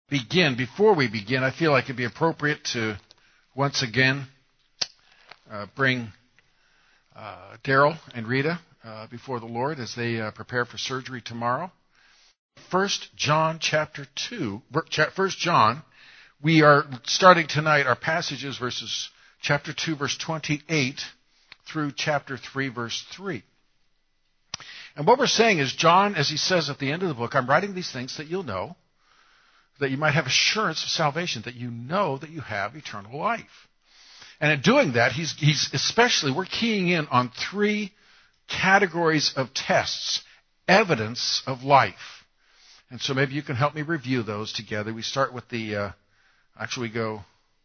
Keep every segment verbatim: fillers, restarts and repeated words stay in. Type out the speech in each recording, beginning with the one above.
begin, before we begin, I feel like it'd be appropriate to once again uh, bring uh, Daryl and Rita uh, before the Lord as they uh, prepare for surgery tomorrow. First John chapter two, First John, we are starting tonight, our passages verses chapter two, verse twenty-eight through chapter three, verse three. And what we're saying is, John, as he says at the end of the book, I'm writing these things that you'll know, that you might have assurance of salvation, that you know that you have eternal life. And in doing that, he's, he's especially, we're keying in on three categories of tests, evidence of life. And so maybe you can help me review those together. We start with the, uh, actually we go,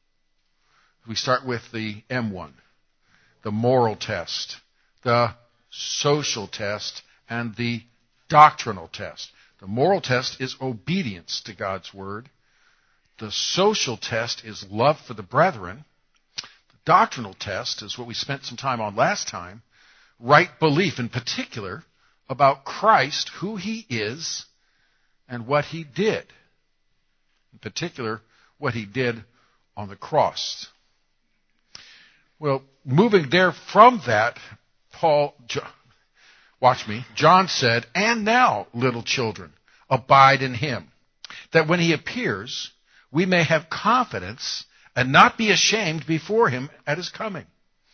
we start with the M one, the moral test, the social test, and the doctrinal test. The moral test is obedience to God's word. The social test is love for the brethren. The doctrinal test is what we spent some time on last time, right belief in particular about Christ, who he is, and what he did. In particular, what he did on the cross. Well, moving there from that, Paul... Watch me. John said, and now, little children, abide in him, that when he appears, we may have confidence and not be ashamed before him at his coming.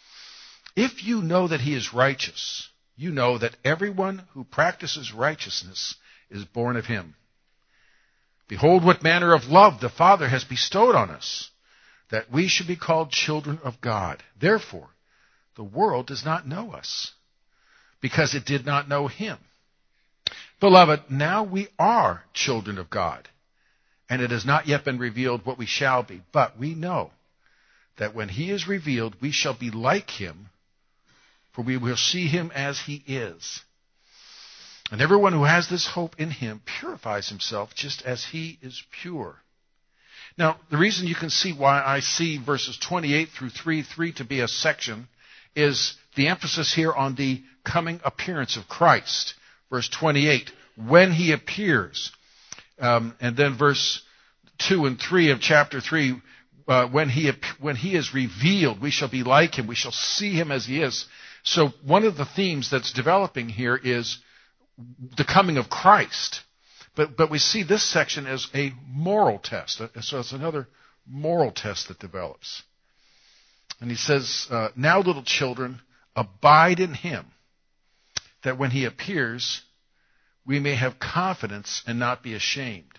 If you know that he is righteous, you know that everyone who practices righteousness is born of him. Behold what manner of love the Father has bestowed on us, that we should be called children of God. Therefore, the world does not know us, because it did not know him. Beloved, now we are children of God, and it has not yet been revealed what we shall be. But we know that when he is revealed, we shall be like him, for we will see him as he is. And everyone who has this hope in him purifies himself just as he is pure. Now, the reason you can see why I see verses twenty-eight through three three to be a section is the emphasis here on the coming appearance of Christ. Verse twenty-eight, when he appears. Um, and then verse two and three of chapter three, uh, when he when he is revealed, we shall be like him. We shall see him as he is. So one of the themes that's developing here is the coming of Christ. But but we see this section as a moral test. So it's another moral test that develops. And he says, uh, now little children, abide in him, that when he appears, we may have confidence and not be ashamed.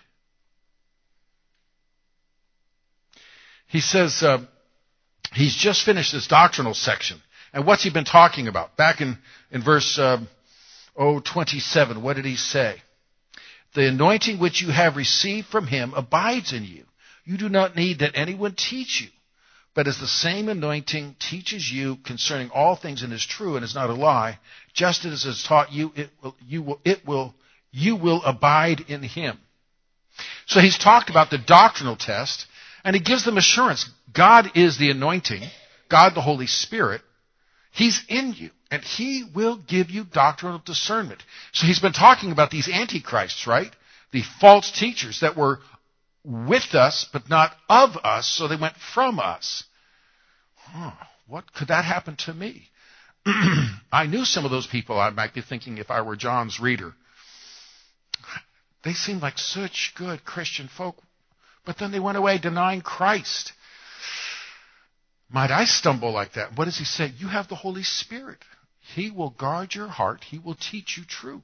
He says uh, he's just finished this doctrinal section. And what's he been talking about? Back in, in verse uh, oh, twenty-seven, what did he say? The anointing which you have received from him abides in you. You do not need that anyone teach you. But as the same anointing teaches you concerning all things and is true and is not a lie, just as it has taught you, it will, you will, it will, you will abide in him. So he's talked about the doctrinal test, and he gives them assurance. God is the anointing, God the Holy Spirit. He's in you, and he will give you doctrinal discernment. So he's been talking about these antichrists, right? The false teachers that were with us, but not of us, so they went from us. Huh, what could that happen to me? I knew some of those people. I might be thinking if I were John's reader. They seemed like such good Christian folk, but then they went away denying Christ. Might I stumble like that? What does he say? You have the Holy Spirit. He will guard your heart. He will teach you truth.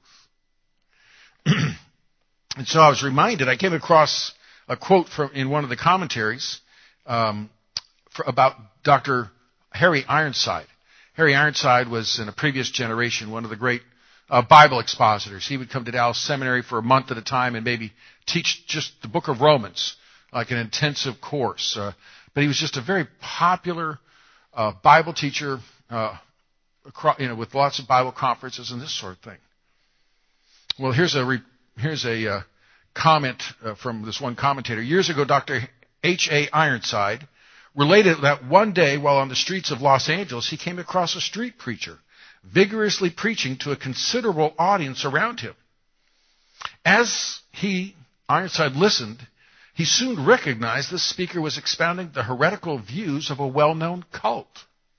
And so I was reminded, I came across a quote from in one of the commentaries um, for, about Doctor Harry Ironside. Harry Ironside was in a previous generation one of the great uh, Bible expositors. He would come to Dallas Seminary for a month at a time and maybe teach just the book of Romans, like an intensive course. Uh, but he was just a very popular uh, Bible teacher, uh, across, you know, with lots of Bible conferences and this sort of thing. Well, here's a re- here's a uh, comment uh, from this one commentator. Years ago, Doctor H A Ironside related that one day while on the streets of Los Angeles, he came across a street preacher vigorously preaching to a considerable audience around him. As he, Ironside, listened, He soon recognized this speaker was expounding the heretical views of a well-known cult.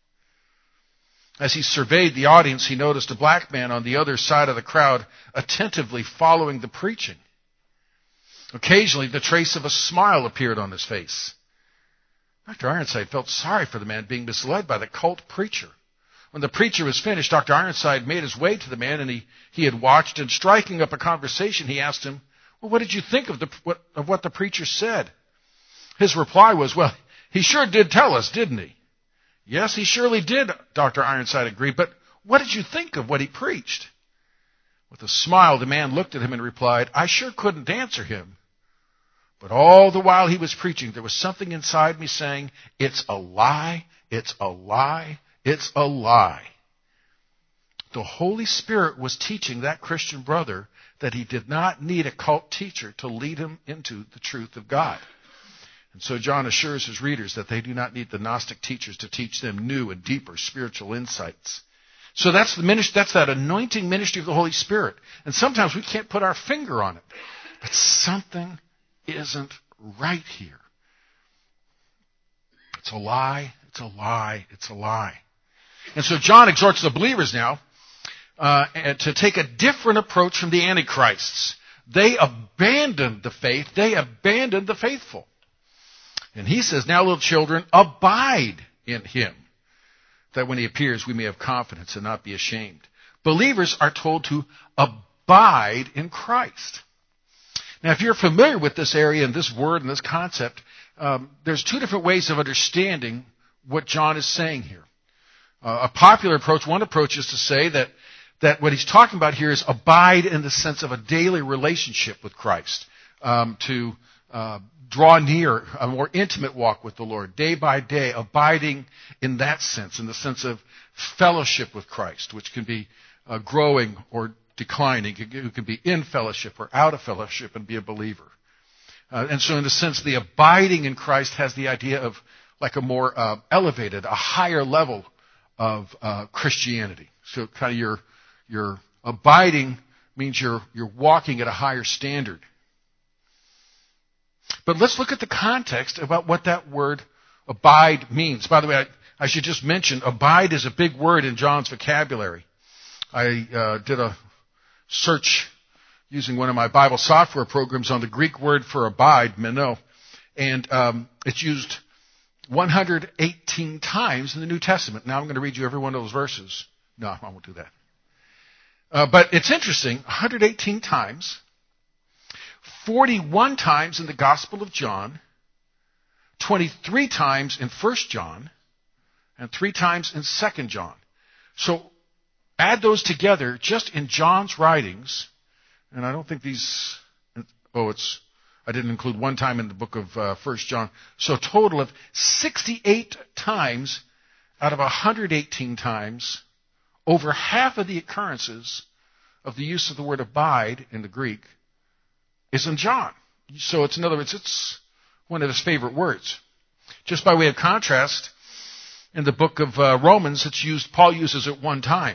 As he surveyed the audience, he noticed a black man on the other side of the crowd attentively following the preaching. Occasionally, the trace of a smile appeared on his face. Doctor Ironside felt sorry for the man being misled by the cult preacher. When the preacher was finished, Doctor Ironside made his way to the man and he, he had watched, and striking up a conversation, he asked him, well, what did you think of, the, what, of what the preacher said? His reply was, well, he sure did tell us, didn't he? Yes, he surely did, Doctor Ironside agreed, but what did you think of what he preached? With a smile, the man looked at him and replied, I sure couldn't answer him. But all the while he was preaching, there was something inside me saying, it's a lie, it's a lie, it's a lie. The Holy Spirit was teaching that Christian brother that he did not need a cult teacher to lead him into the truth of God. And so John assures his readers that they do not need the Gnostic teachers to teach them new and deeper spiritual insights. So that's the ministry, that's that anointing ministry of the Holy Spirit. And sometimes we can't put our finger on it. But something isn't right here. It's a lie, it's a lie, it's a lie. And so John exhorts the believers now uh, to take a different approach from the antichrists. They abandoned the faith, they abandoned the faithful. And he says, now little children, abide in him, that when he appears we may have confidence and not be ashamed. Believers are told to abide in Christ. Now, if you're familiar with this area and this word and this concept, um, there's two different ways of understanding what John is saying here. Uh, a popular approach, one approach is to say that, that what he's talking about here is abide in the sense of a daily relationship with Christ, um, to uh, draw near, a more intimate walk with the Lord, day by day, abiding in that sense, in the sense of fellowship with Christ, which can be uh, growing or declining. You can be in fellowship or out of fellowship and be a believer. Uh, and so in a sense, the abiding in Christ has the idea of like a more uh, elevated, a higher level of uh, Christianity. So kind of your your abiding means you're you're walking at a higher standard. But let's look at the context about what that word abide means. By the way, I, I should just mention, abide is a big word in John's vocabulary. I uh, did a search using one of my Bible software programs on the Greek word for abide, meno, and um, it's used one hundred eighteen times in the New Testament. Now I'm going to read you every one of those verses. No, I won't do that. Uh, but it's interesting, one hundred eighteen times, forty-one times in the Gospel of John, twenty-three times in First John, and three times in Second John. So add those together just in John's writings, and I don't think these, oh, it's, I didn't include one time in the book of uh, First John. So a total of sixty-eight times out of one hundred eighteen times, over half of the occurrences of the use of the word abide in the Greek is in John. So it's, in other words, it's one of his favorite words. Just by way of contrast, in the book of uh, Romans, it's used, Paul uses it one time.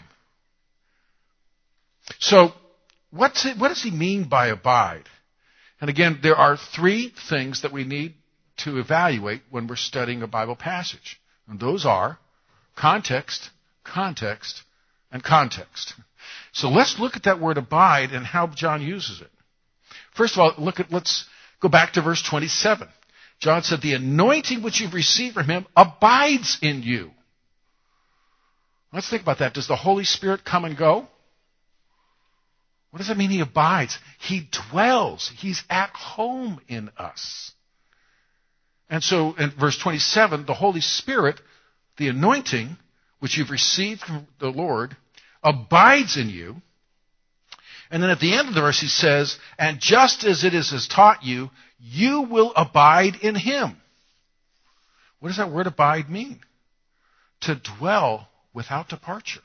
So what's it, what does he mean by abide? And again, there are three things that we need to evaluate when we're studying a Bible passage. And those are context, context, and context. So let's look at that word abide and how John uses it. First of all, look at, let's go back to verse twenty-seven. John said, the anointing which you've received from him abides in you. Let's think about that. Does the Holy Spirit come and go? What does that mean he abides? He dwells. He's at home in us. And so in verse twenty-seven, the Holy Spirit, the anointing which you've received from the Lord, abides in you. And then at the end of the verse he says, and just as it is has taught you, you will abide in him. What does that word abide mean? To dwell without departure.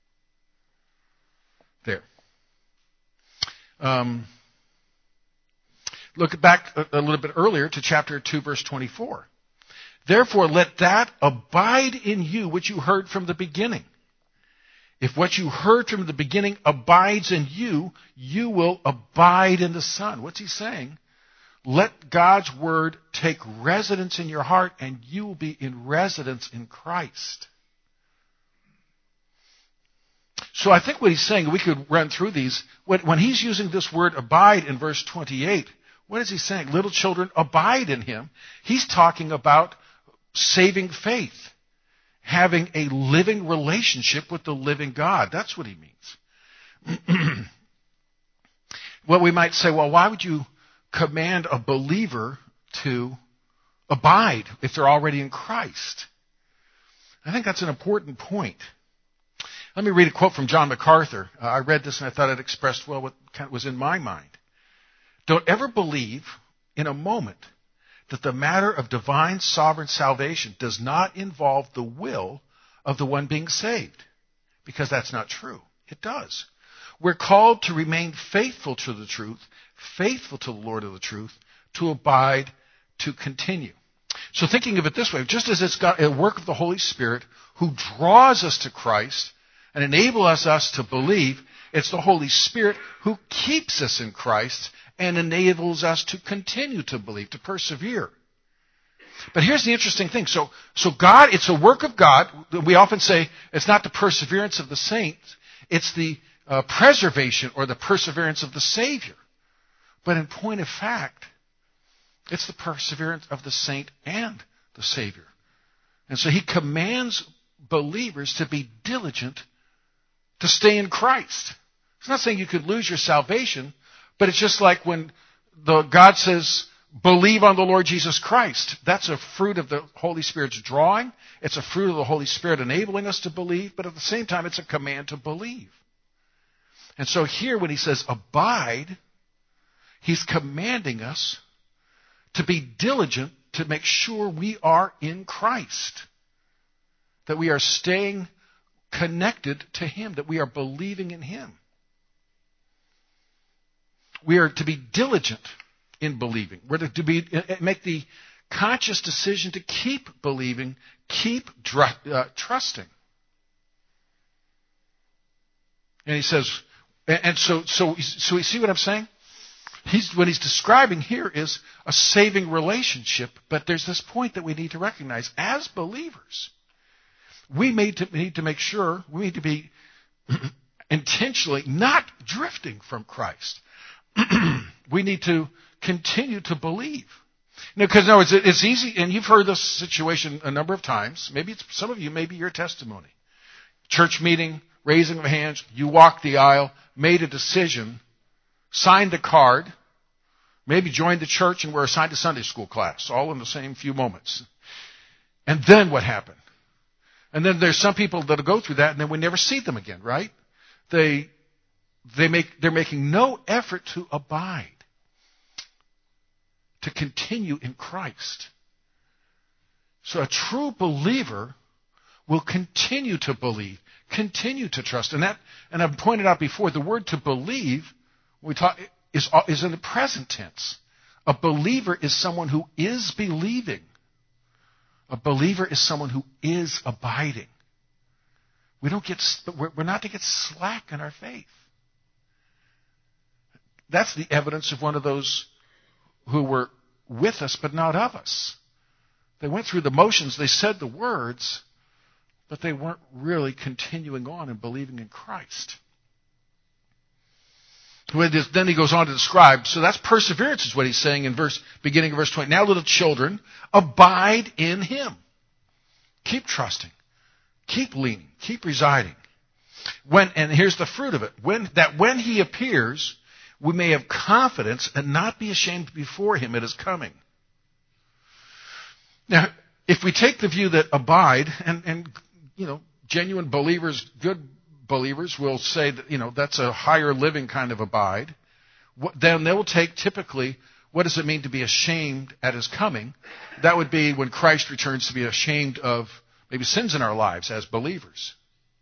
There. Um, look back a, a little bit earlier to chapter two, verse twenty-four. Therefore, let that abide in you which you heard from the beginning. If what you heard from the beginning abides in you, you will abide in the Son. What's he saying? Let God's word take residence in your heart, and you will be in residence in Christ. So I think what he's saying, we could run through these. When he's using this word abide in verse twenty-eight, what is he saying? Little children, abide in him. He's talking about saving faith, having a living relationship with the living God. That's what he means. Well, we might say, well, why would you command a believer to abide if they're already in Christ? I think that's an important point. Let me read a quote from John MacArthur. Uh, I read this and I thought it expressed well what kind of was in my mind. Don't ever believe in a moment that the matter of divine sovereign salvation does not involve the will of the one being saved, because that's not true. It does. We're called to remain faithful to the truth, faithful to the Lord of the truth, to abide, to continue. So thinking of it this way, just as it's got a work of the Holy Spirit who draws us to Christ and enables us to believe, it's the Holy Spirit who keeps us in Christ and enables us to continue to believe, to persevere. But here's the interesting thing. So, so God, it's a work of God. We often say it's not the perseverance of the saints, it's the uh, preservation or the perseverance of the Savior. But in point of fact, it's the perseverance of the saint and the Savior. And so he commands believers to be diligent to stay in Christ. It's not saying you could lose your salvation, but it's just like when the God says, believe on the Lord Jesus Christ. That's a fruit of the Holy Spirit's drawing. It's a fruit of the Holy Spirit enabling us to believe, but at the same time, it's a command to believe. And so here, when he says abide, he's commanding us to be diligent to make sure we are in Christ, that we are staying connected to him, that we are believing in him. We are to be diligent in believing. We're to be, make the conscious decision to keep believing, keep uh, trusting. And he says, and so, so, so you see what I'm saying? He's, what he's describing here is a saving relationship, but there's this point that we need to recognize. As believers, we need to, need to make sure, we need to be intentionally not drifting from Christ. We need to continue to believe. You know, because no, it's, it's easy, and you've heard this situation a number of times. Maybe it's some of you, maybe your testimony. Church meeting, raising of hands, you walked the aisle, made a decision, signed a card, maybe joined the church and were assigned to Sunday school class, all in the same few moments. And then what happened? And then there's some people that'll go through that, and then we never see them again, right? They They make, they're making no effort to abide, to continue in Christ. So a true believer will continue to believe, continue to trust. And that, and I've pointed out before, the word to believe, we talk, is, is in the present tense. A believer is someone who is believing. A believer is someone who is abiding. We don't get, we're not to get slack in our faith. That's the evidence of one of those who were with us but not of us. They went through the motions, they said the words, but they weren't really continuing on and believing in Christ. Then he goes on to describe, so that's perseverance is what he's saying in verse, beginning of verse twenty. Now little children, abide in him. Keep trusting. Keep leaning. Keep residing. When, and here's the fruit of it. When, that when he appears, we may have confidence and not be ashamed before him at his coming. Now, if we take the view that abide, and, and you know, genuine believers, good believers will say that, you know, that's a higher living kind of abide, then they will take typically, what does it mean to be ashamed at his coming? That would be when Christ returns, to be ashamed of maybe sins in our lives as believers.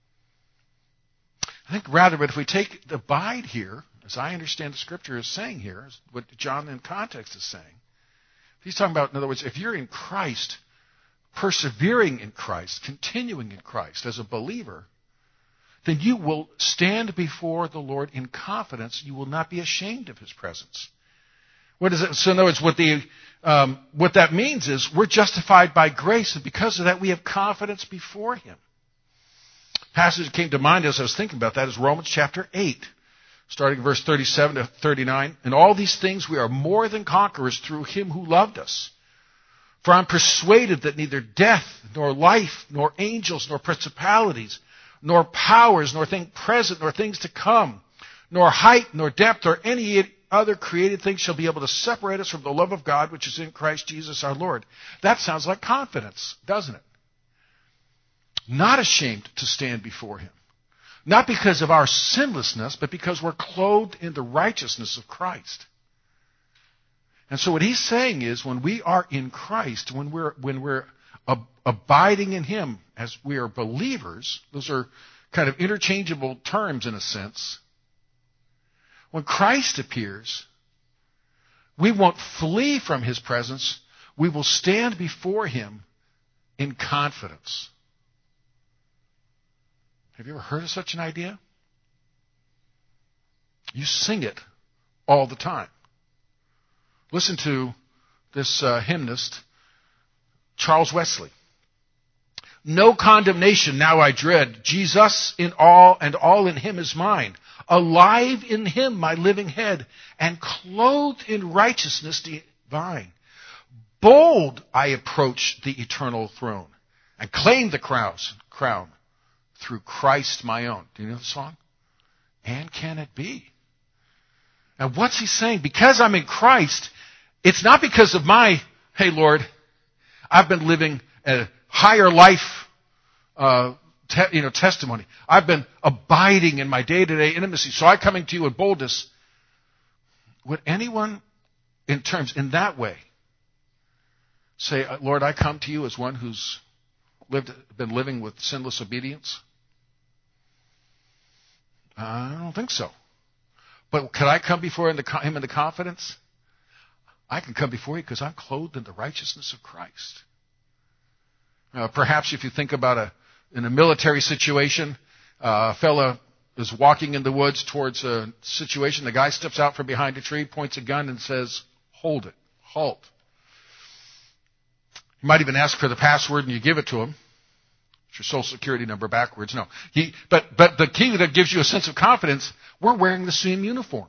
I think rather, but if we take the abide here, as I understand the Scripture is saying here, what John in context is saying, he's talking about, in other words, if you're in Christ, persevering in Christ, continuing in Christ as a believer, then you will stand before the Lord in confidence. You will not be ashamed of his presence. What is it? So in other words, what the um, what that means is we're justified by grace, and because of that, we have confidence before Him. Passage that came to mind as I was thinking about that is Romans chapter eight, starting in verse thirty-seven to thirty-nine. In all these things we are more than conquerors through Him who loved us. For I'm persuaded that neither death, nor life, nor angels, nor principalities, nor powers, nor things present, nor things to come, nor height, nor depth, or any other created thing shall be able to separate us from the love of God which is in Christ Jesus our Lord. That sounds like confidence, doesn't it? Not ashamed to stand before Him. Not because of our sinlessness, but because we're clothed in the righteousness of Christ. And so what he's saying is when we are in Christ, when we're, when we're ab- abiding in Him as we are believers, those are kind of interchangeable terms in a sense. When Christ appears, we won't flee from His presence. We will stand before Him in confidence. Have you ever heard of such an idea? You sing it all the time. Listen to this uh, hymnist, Charles Wesley. No condemnation now I dread. Jesus in all and all in Him is mine. Alive in Him my living head, and clothed in righteousness divine. Bold I approach the eternal throne, and claim the crowns, crown through Christ my own. Do you know the song? And can it be? Now what's he saying? Because I'm in Christ, it's not because of my, hey Lord, I've been living a higher life uh, te- you know, testimony. I've been abiding in my day-to-day intimacy, so I'm coming to you in boldness. Would anyone, in terms, in that way, say, Lord, I come to you as one who's lived, been living with sinless obedience? I don't think so. But could I come before him in the confidence? I can come before you because I'm clothed in the righteousness of Christ. Uh, perhaps if you think about a in a military situation, uh, a fella is walking in the woods towards a situation. The guy steps out from behind a tree, points a gun, and says, "Hold it, halt." You might even ask for the password, and you give it to him. It's your social security number backwards. No, he, but but the key that gives you a sense of confidence: we're wearing the same uniform.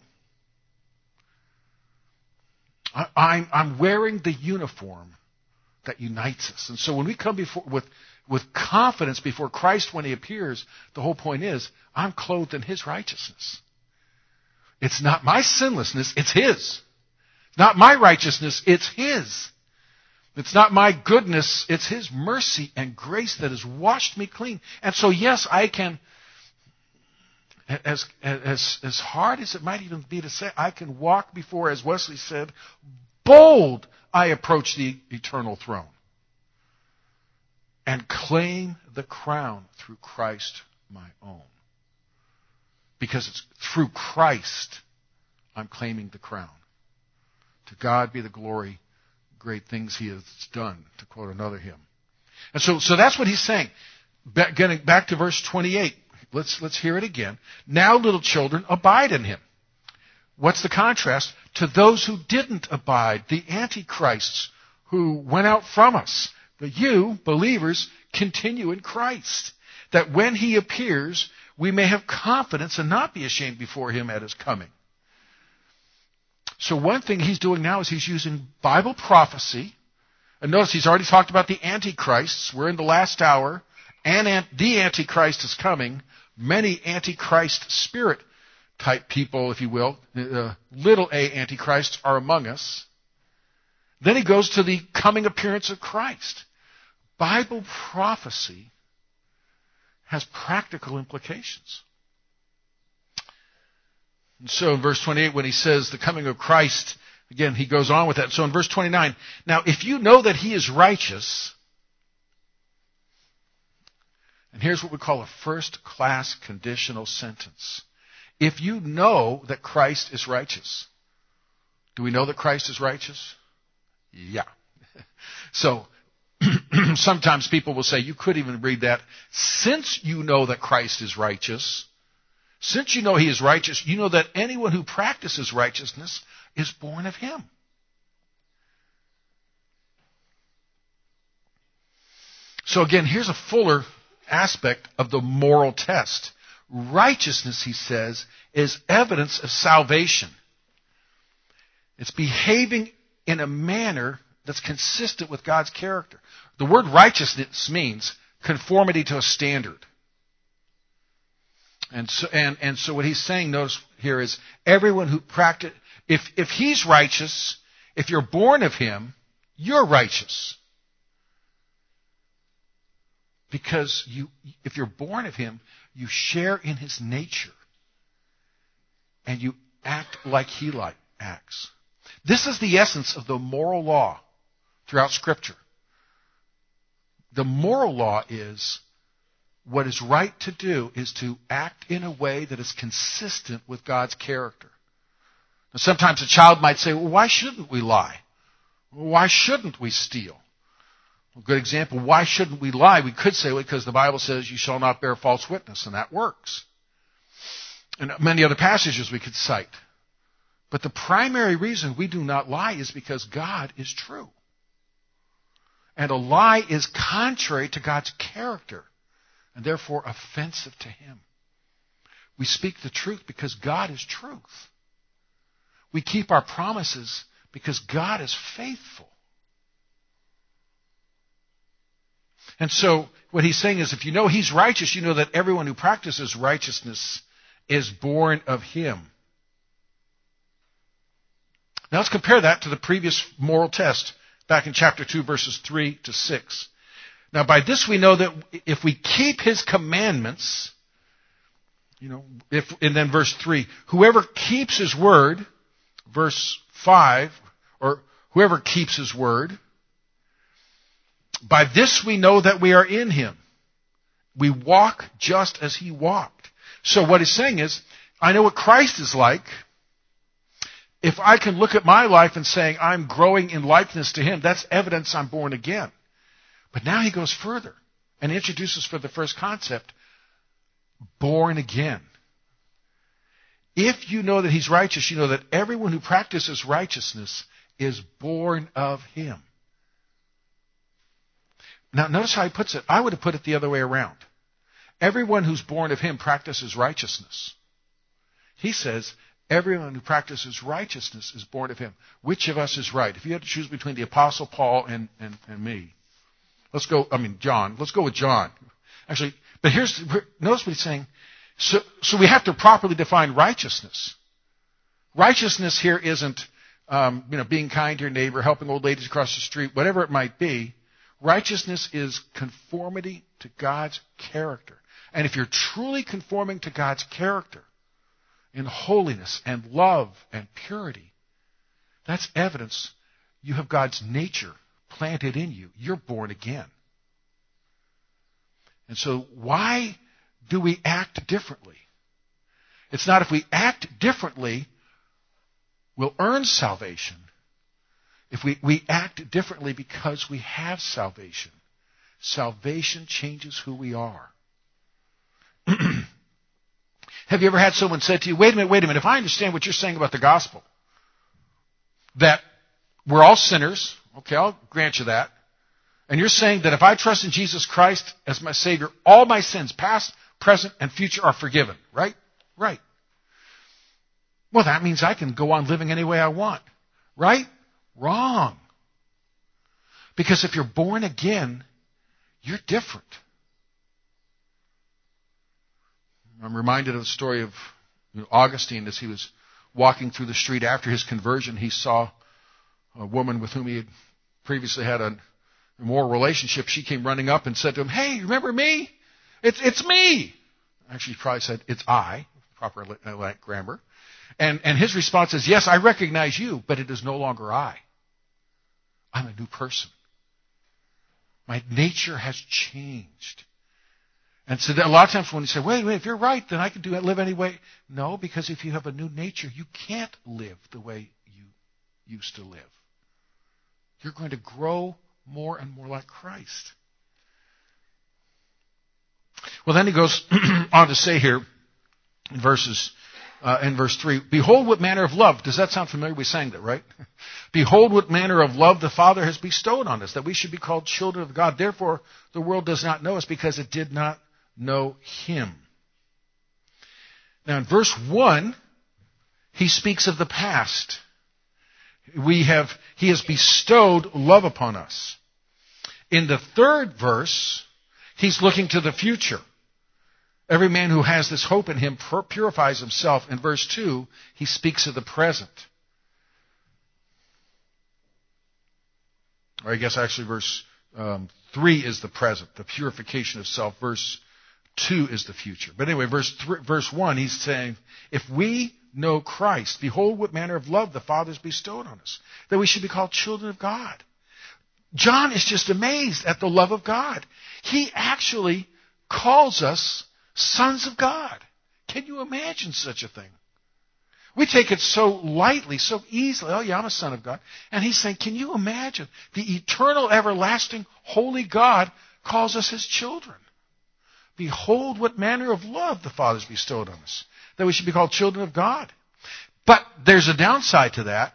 I, I'm I'm wearing the uniform that unites us. And so when we come before with with confidence before Christ when He appears, the whole point is I'm clothed in His righteousness. It's not my sinlessness, it's His. It's not my righteousness, it's His. It's not my goodness, it's His mercy and grace that has washed me clean. And so yes, I can, as as as hard as it might even be to say, I can walk before, as Wesley said, bold I approach the eternal throne and claim the crown through Christ my own. Because it's through Christ I'm claiming the crown. To God be the glory, great things He has done, to quote another hymn. And so, so that's what he's saying. Back, getting back to verse twenty-eight. Let's, let's hear it again. Now, little children, abide in Him. What's the contrast? To those who didn't abide, the antichrists who went out from us. But you, believers, continue in Christ, that when He appears, we may have confidence and not be ashamed before Him at His coming. So one thing he's doing now is he's using Bible prophecy. And notice he's already talked about the antichrists. We're in the last hour, and the antichrist is coming. Many antichrist spirit type people, if you will, uh, little a antichrists are among us. Then he goes to the coming appearance of Christ. Bible prophecy has practical implications. And so in verse twenty-eight, when he says the coming of Christ, again, he goes on with that. So in verse twenty-nine, now if you know that He is righteous, and here's what we call a first-class conditional sentence. If you know that Christ is righteous, do we know that Christ is righteous? Yeah. So sometimes people will say, you could even read that, since you know that Christ is righteous, since you know He is righteous, you know that anyone who practices righteousness is born of Him. So again, here's a fuller aspect of the moral test. Righteousness, he says, is evidence of salvation. It's behaving in a manner that's consistent with God's character. The word righteousness means conformity to a standard. And so, and, and so what he's saying, notice here, is everyone who practice, if, if he's righteous, if you're born of him, you're righteous. Because you, if you're born of him, you share in his nature. And you act like he like, acts. This is the essence of the moral law throughout Scripture. The moral law is what is right to do is to act in a way that is consistent with God's character. Now, sometimes a child might say, well, why shouldn't we lie? Why shouldn't we steal? A good example, why shouldn't we lie? We could say, well, because the Bible says you shall not bear false witness, and that works. And many other passages we could cite. But the primary reason we do not lie is because God is true. And a lie is contrary to God's character, and therefore offensive to him. We speak the truth because God is truth. We keep our promises because God is faithful. And so what he's saying is if you know he's righteous, you know that everyone who practices righteousness is born of him. Now let's compare that to the previous moral test back in chapter two, verses three to six. Now by this we know that if we keep his commandments, you know, if, and then verse three, whoever keeps his word, verse five, or whoever keeps his word, by this we know that we are in him. We walk just as he walked. So what he's saying is, I know what Christ is like. If I can look at my life and saying I'm growing in likeness to him, that's evidence I'm born again. But now he goes further and introduces for the first concept, born again. If you know that he's righteous, you know that everyone who practices righteousness is born of him. Now, notice how he puts it. I would have put it the other way around. Everyone who's born of him practices righteousness. He says, everyone who practices righteousness is born of him. Which of us is right? If you had to choose between the Apostle Paul and, and, and me, let's go, I mean, John. Let's go with John. Actually, but here's, notice what he's saying. So, so we have to properly define righteousness. Righteousness here isn't, um, you know, being kind to your neighbor, helping old ladies across the street, whatever it might be. Righteousness is conformity to God's character. And if you're truly conforming to God's character in holiness and love and purity, that's evidence you have God's nature planted in you. You're born again. And so why do we act differently? It's not if we act differently, we'll earn salvation. If we, we act differently because we have salvation. Salvation changes who we are. Have you ever had someone say to you, wait a minute, wait a minute, if I understand what you're saying about the gospel, that we're all sinners, okay, I'll grant you that, and you're saying that if I trust in Jesus Christ as my Savior, all my sins, past, present, and future, are forgiven, right? Right. Well, that means I can go on living any way I want, right? Wrong. Because if you're born again, you're different. I'm reminded of the story of you know, Augustine as he was walking through the street after his conversion. He saw a woman with whom he had previously had a immoral relationship. She came running up and said to him, hey, remember me? It's, it's me. Actually, he probably said, it's I, proper grammar. And, and his response is, yes, I recognize you, but it is no longer I. I'm a new person. My nature has changed. And so a lot of times when you say, wait, wait, if you're right, then I can do it, live any way. No, because if you have a new nature, you can't live the way you used to live. You're going to grow more and more like Christ. Well, then he goes on to say here in verses uh, in verse three. Behold what manner of love. Does that sound familiar? We sang that, right? Behold what manner of love the Father has bestowed on us, that we should be called children of God. Therefore, the world does not know us because it did not know him. Now in verse one, he speaks of the past. We have, he has bestowed love upon us. In the third verse, he's looking to the future. Every man who has this hope in him purifies himself. In verse two, he speaks of the present. Or I guess actually verse um, three is the present, the purification of self. Verse two is the future. But anyway, verse three, verse one, he's saying, if we know Christ, behold what manner of love the Father has bestowed on us, that we should be called children of God. John is just amazed at the love of God. He actually calls us sons of God. Can you imagine such a thing? We take it so lightly, so easily. Oh yeah, I'm a son of God. And he's saying, can you imagine? The eternal, everlasting, holy God calls us his children. Behold what manner of love the Father has bestowed on us, that we should be called children of God. But there's a downside to that.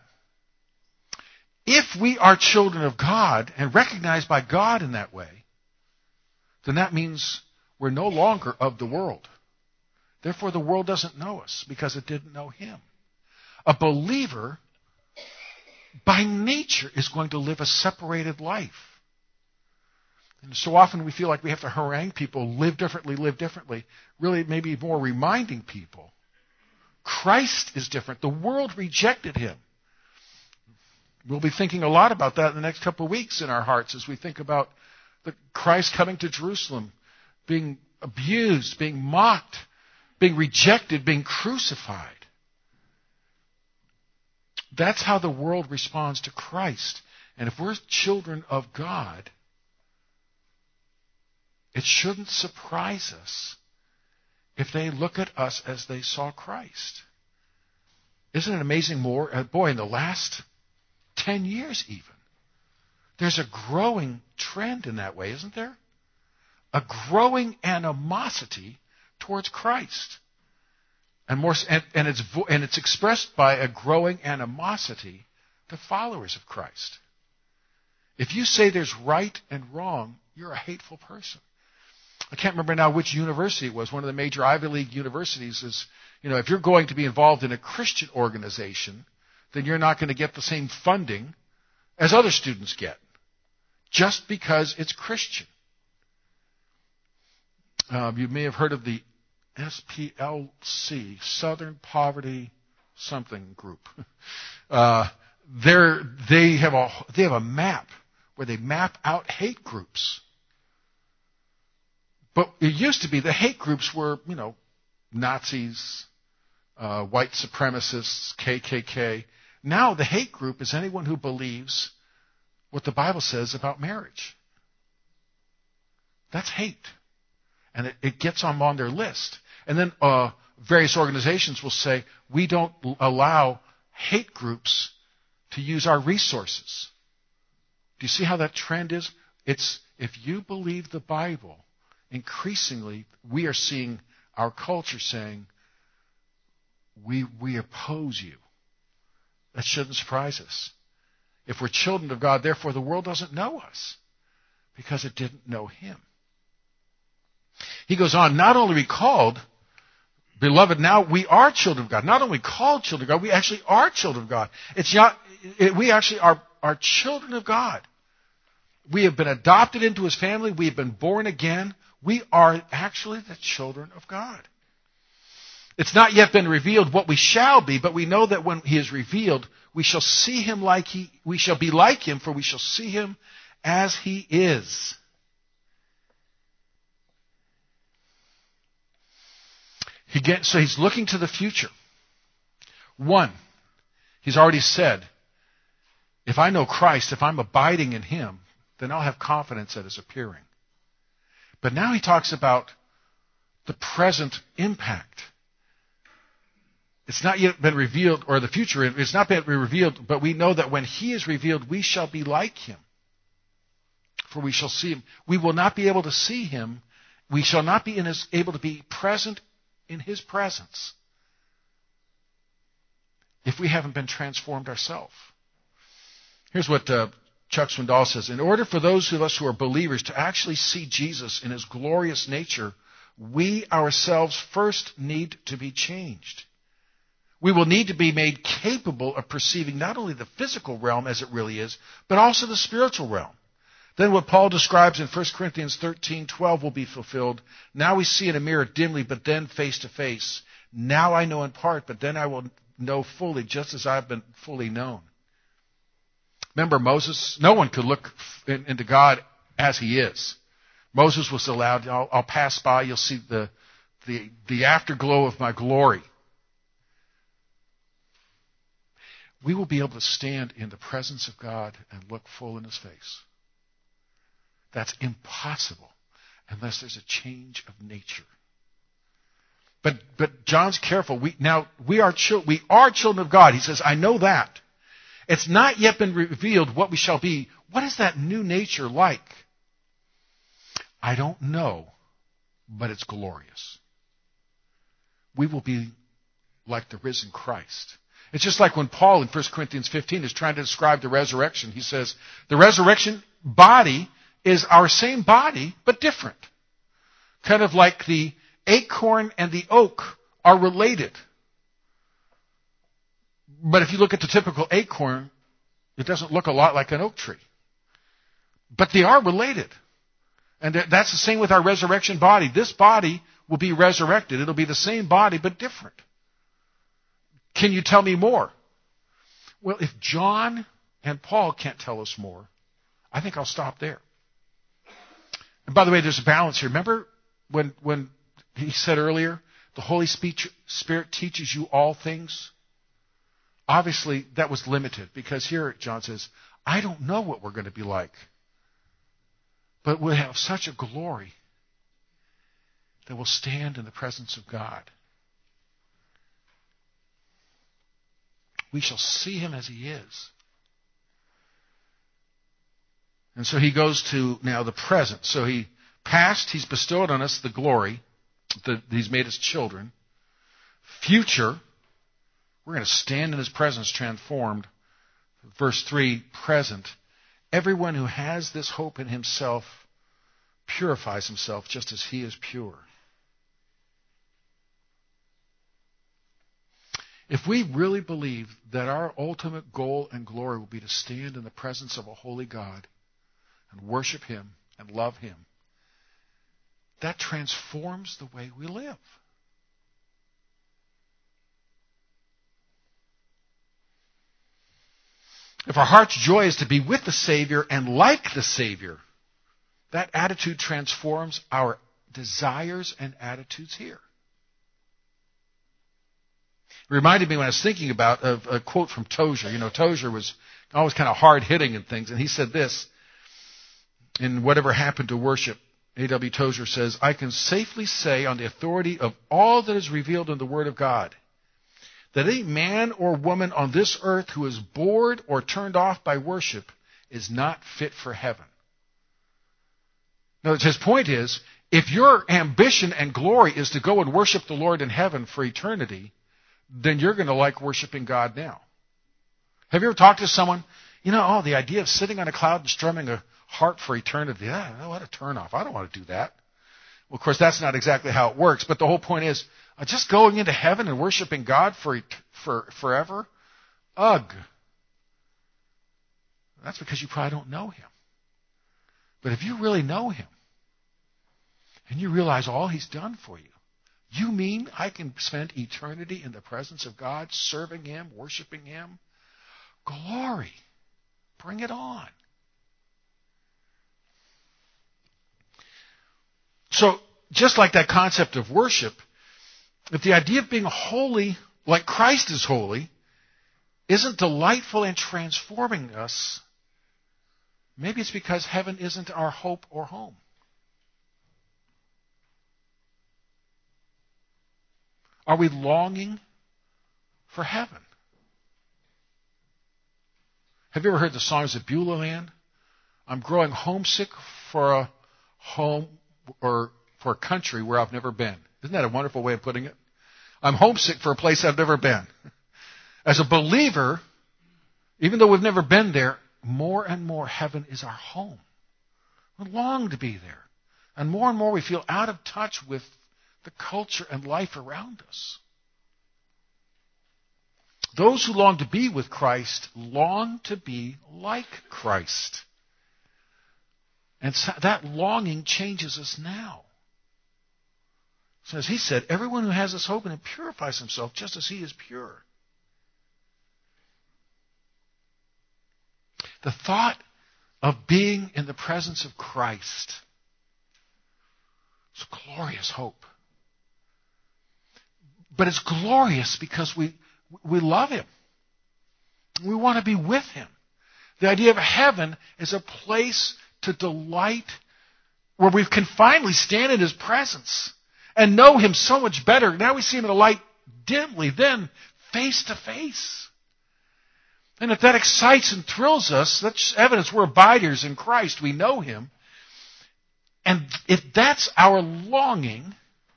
If we are children of God and recognized by God in that way, then that means we're no longer of the world. Therefore, the world doesn't know us because it didn't know him. A believer, by nature, is going to live a separated life. And so often we feel like we have to harangue people, live differently, live differently. Really, maybe more reminding people. Christ is different. The world rejected him. We'll be thinking a lot about that in the next couple of weeks in our hearts as we think about the Christ coming to Jerusalem, being abused, being mocked, being rejected, being crucified. That's how the world responds to Christ. And if we're children of God, it shouldn't surprise us if they look at us as they saw Christ. Isn't it amazing more? Uh, boy, in the last ten years even, there's a growing trend in that way, isn't there? A growing animosity towards Christ. And more, and, and it's and it's expressed by a growing animosity to followers of Christ. If you say there's right and wrong, you're a hateful person. I can't remember now which university it was. One of the major Ivy League universities is, you know, if you're going to be involved in a Christian organization, then you're not going to get the same funding as other students get, just because it's Christian. Um, you may have heard of the S P L C, Southern Poverty Something Group. Uh, they're, they have a they have a map where they map out hate groups. But it used to be the hate groups were, you know, Nazis, uh, white supremacists, K K K. Now the hate group is anyone who believes what the Bible says about marriage. That's hate. And it, it gets them on their list. And then uh, various organizations will say, we don't allow hate groups to use our resources. Do you see how that trend is? It's if you believe the Bible, increasingly we are seeing our culture saying, we, we oppose you. That shouldn't surprise us. If we're children of God, therefore the world doesn't know us because it didn't know him. He goes on, not only we called, beloved, now we are children of God. Not only called children of God, we actually are children of God. It's not, it, we actually are, are children of God. We have been adopted into his family. We have been born again. We are actually the children of God. It's not yet been revealed what we shall be, but we know that when he is revealed, we shall see him like he, we shall be like him, for we shall see him as he is. He gets, so he's looking to the future. One, he's already said, if I know Christ, if I'm abiding in him, then I'll have confidence at his appearing. But now he talks about the present impact. It's not yet been revealed, or the future, it's not been revealed, but we know that when he is revealed, we shall be like him. For we shall see him. We will not be able to see him. We shall not be in his, able to be present in his presence. if we haven't been transformed ourselves. Here's what uh, Chuck Swindoll says. In order for those of us who are believers to actually see Jesus in his glorious nature, we ourselves first need to be changed. We will need to be made capable of perceiving not only the physical realm as it really is, but also the spiritual realm. Then what Paul describes in First Corinthians thirteen twelve will be fulfilled. Now we see in a mirror dimly, but then face to face. Now I know in part, but then I will know fully, just as I've been fully known. Remember Moses? No one could look in, into God as he is. Moses was allowed, I'll, I'll pass by, you'll see the, the, the afterglow of my glory. We will be able to stand in the presence of God and look full in his face. That's impossible unless there's a change of nature. But but John's careful. We now we are chil- we are children of God. He says, I know that. It's not yet been revealed what we shall be. What is that new nature like? I don't know, but it's glorious. We will be like the risen Christ. It's just like when Paul in First Corinthians fifteen is trying to describe the resurrection. He says, the resurrection body is our same body, but different. Kind of like the acorn and the oak are related. But if you look at the typical acorn, it doesn't look a lot like an oak tree. But they are related. And that's the same with our resurrection body. This body will be resurrected. It'll be the same body, but different. Can you tell me more? Well, if John and Paul can't tell us more, I think I'll stop there. And by the way, there's a balance here. Remember when, when he said earlier, the Holy Spirit teaches you all things? Obviously, that was limited because here John says, I don't know what we're going to be like. But we'll have such a glory that we'll stand in the presence of God. We shall see him as he is. And so he goes to now the present. So he past, he's bestowed on us the glory that he's made us children. Future, we're going to stand in his presence transformed. Verse three, present. Everyone who has this hope in himself purifies himself just as he is pure. If we really believe that our ultimate goal and glory will be to stand in the presence of a holy God and worship him and love him, that transforms the way we live. If our heart's joy is to be with the Savior and like the Savior, that attitude transforms our desires and attitudes here. It reminded me when I was thinking about a, a quote from Tozer. You know, Tozer was always kind of hard-hitting and things, and he said this in Whatever Happened to Worship. A W Tozer says, I can safely say on the authority of all that is revealed in the Word of God that any man or woman on this earth who is bored or turned off by worship is not fit for heaven. Now, his point is, if your ambition and glory is to go and worship the Lord in heaven for eternity, then you're going to like worshiping God now. Have you ever talked to someone, you know, oh, the idea of sitting on a cloud and strumming a harp for eternity, yeah, what a turnoff. I don't want to do that. Well, of course, that's not exactly how it works, but the whole point is, uh, just going into heaven and worshiping God for, for forever? Ugh. That's because you probably don't know him. But if you really know him, and you realize all he's done for you, you mean I can spend eternity in the presence of God, serving him, worshiping him? Glory. Bring it on. So, just like that concept of worship, if the idea of being holy like Christ is holy isn't delightful and transforming us, maybe it's because heaven isn't our hope or home. Are we longing for heaven? Have you ever heard the songs of Beulah Land? I'm growing homesick for a home or for a country where I've never been. Isn't that a wonderful way of putting it? I'm homesick for a place I've never been. As a believer, even though we've never been there, more and more heaven is our home. We long to be there. And more and more we feel out of touch with the culture and life around us. Those who long to be with Christ long to be like Christ. And so that longing changes us now. So as he said, everyone who has this hope in him purifies himself just as he is pure. The thought of being in the presence of Christ is a glorious hope. But it's glorious because we, we love him. We want to be with him. The idea of heaven is a place to delight where we can finally stand in his presence and know him so much better. Now we see him in a light dimly, then face to face. And if that excites and thrills us, that's evidence we're abiders in Christ. We know him. And if that's our longing,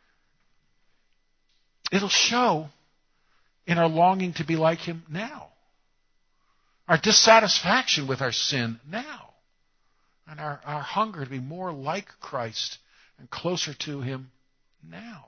it'll show in our longing to be like him now. Our dissatisfaction with our sin now. And our, our hunger to be more like Christ and closer to him now.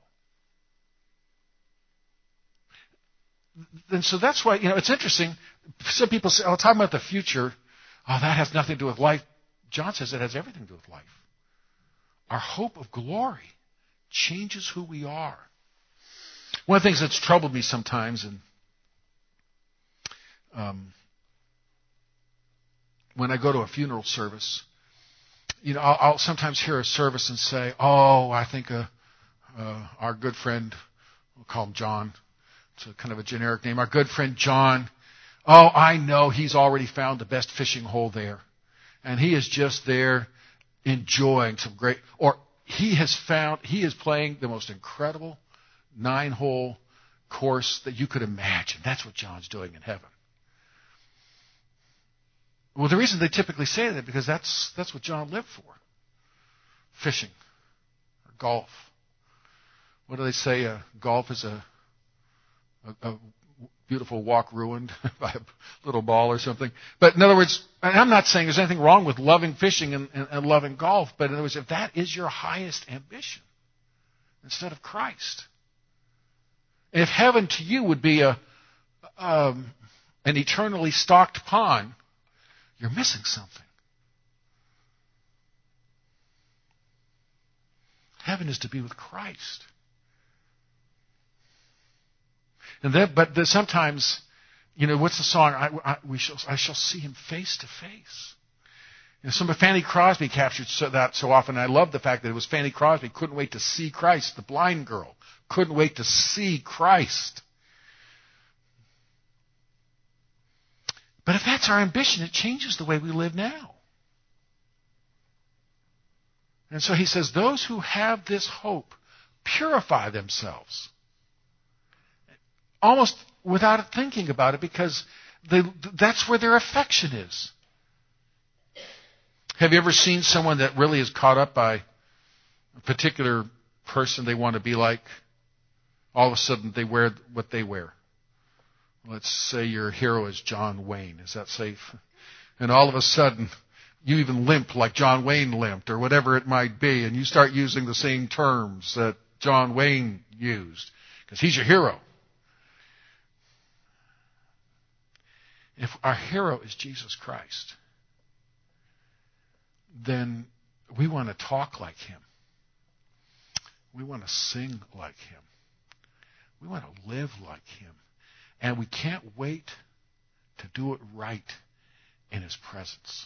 And so that's why, you know, it's interesting. Some people say, oh, talking about the future, oh, that has nothing to do with life. John says it has everything to do with life. Our hope of glory changes who we are. One of the things that's troubled me sometimes, and um, when I go to a funeral service, you know, I'll, I'll sometimes hear a service and say, oh, I think uh, uh, our good friend, we'll call him John. It's a kind of a generic name. Our good friend John, oh, I know he's already found the best fishing hole there. And he is just there enjoying some great, or he has found, he is playing the most incredible nine-hole course that you could imagine. That's what John's doing in heaven. Well, the reason they typically say that is because that's that's what John lived for. Fishing or golf. What do they say? Uh, golf is a, a, a beautiful walk ruined by a little ball or something. But in other words, I'm not saying there's anything wrong with loving fishing and, and, and loving golf, but in other words, if that is your highest ambition instead of Christ, if heaven to you would be a um, an eternally stocked pond, you're missing something. Heaven is to be with Christ. And then, but the, sometimes, you know, what's the song? I, I, we shall, I shall see him face to face. You know, some of Fanny Crosby captured so, that so often. I love the fact that it was Fanny Crosby couldn't wait to see Christ, the blind girl. Couldn't wait to see Christ. But if that's our ambition, it changes the way we live now. And so he says, those who have this hope purify themselves. Almost without thinking about it, because they, that's where their affection is. Have you ever seen someone that really is caught up by a particular person they want to be like? All of a sudden they wear what they wear. Let's say your hero is John Wayne. Is that safe? And all of a sudden, you even limp like John Wayne limped, or whatever it might be, and you start using the same terms that John Wayne used, because he's your hero. If our hero is Jesus Christ, then we want to talk like him. We want to sing like him. We want to live like him. And we can't wait to do it right in his presence.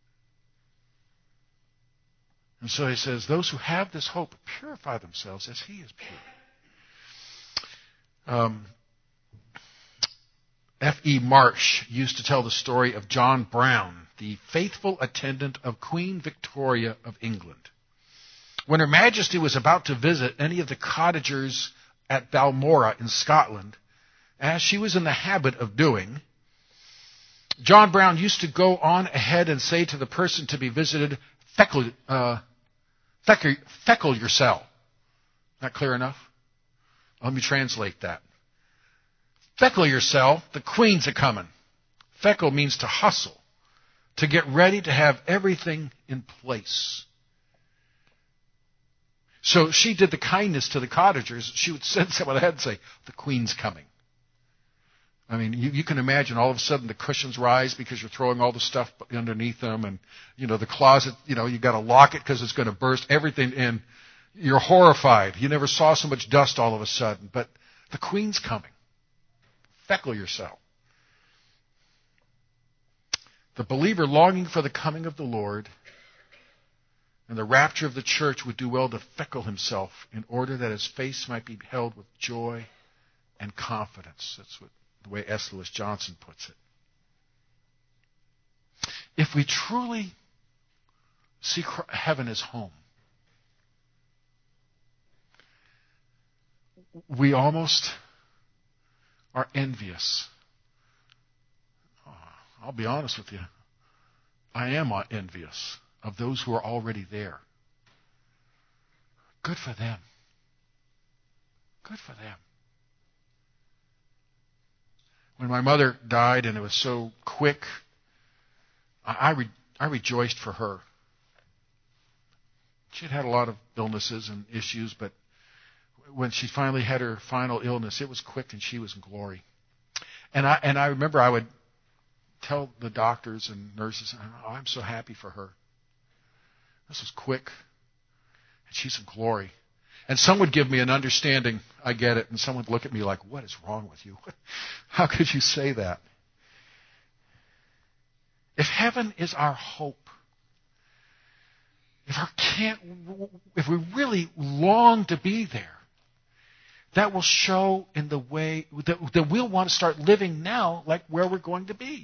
And so he says, those who have this hope purify themselves as he is pure. Um, F E Marsh used to tell the story of John Brown, the faithful attendant of Queen Victoria of England. When Her Majesty was about to visit any of the cottagers at Balmoral in Scotland, as she was in the habit of doing, John Brown used to go on ahead and say to the person to be visited, feckle, uh, feckle, feckle yourself. Not clear enough? Let me translate that. Feckle yourself, the queen's a coming. Feckle means to hustle, to get ready, to have everything in place. So she did the kindness to the cottagers. She would send someone ahead and say, the queen's coming. I mean, you, you can imagine all of a sudden the cushions rise because you're throwing all the stuff underneath them. And, you know, the closet, you know, you've got to lock it because it's going to burst everything in. You're horrified. You never saw so much dust all of a sudden. But the queen's coming. Feckle yourself. The believer longing for the coming of the Lord and the rapture of the church would do well to feckle himself in order that his face might be held with joy and confidence. That's what the way S. Lewis Johnson puts it. If we truly see heaven as home, we almost are envious. I'll be honest with you. I am envious of those who are already there. Good for them. Good for them. When my mother died and it was so quick, I, I, re, I rejoiced for her. She had had a lot of illnesses and issues, but when she finally had her final illness, it was quick and she was in glory. And I and I remember I would tell the doctors and nurses, oh, I'm so happy for her. This was quick, and she's in glory. And some would give me an understanding, I get it, and some would look at me like, what is wrong with you? How could you say that? If heaven is our hope, if, our can't, if we really long to be there, that will show in the way that, that we'll want to start living now like where we're going to be.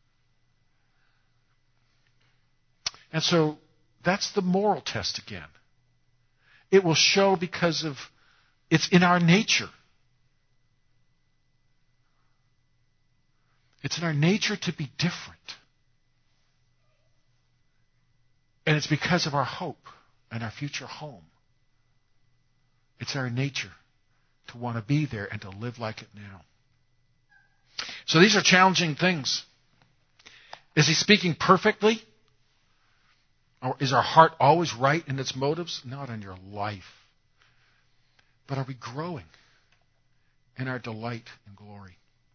And so that's the moral test again. It will show because of it's in our nature. It's in our nature to be different. And it's because of our hope and our future home. It's our nature to want to be there and to live like it now. So these are challenging things. Is he speaking perfectly? Or is our heart always right in its motives? Not in your life. But are we growing in our delight and glory?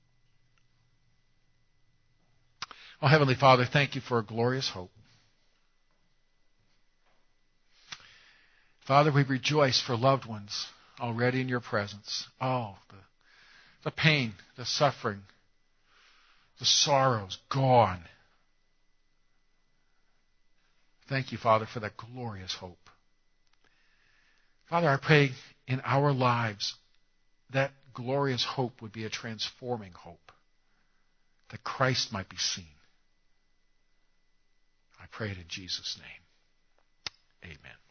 Oh, Heavenly Father, thank you for a glorious hope. Father, we rejoice for loved ones already in your presence. Oh, the, the pain, the suffering, the sorrows gone. Thank you, Father, for that glorious hope. Father, I pray in our lives that glorious hope would be a transforming hope, that Christ might be seen. I pray it in Jesus' name. Amen.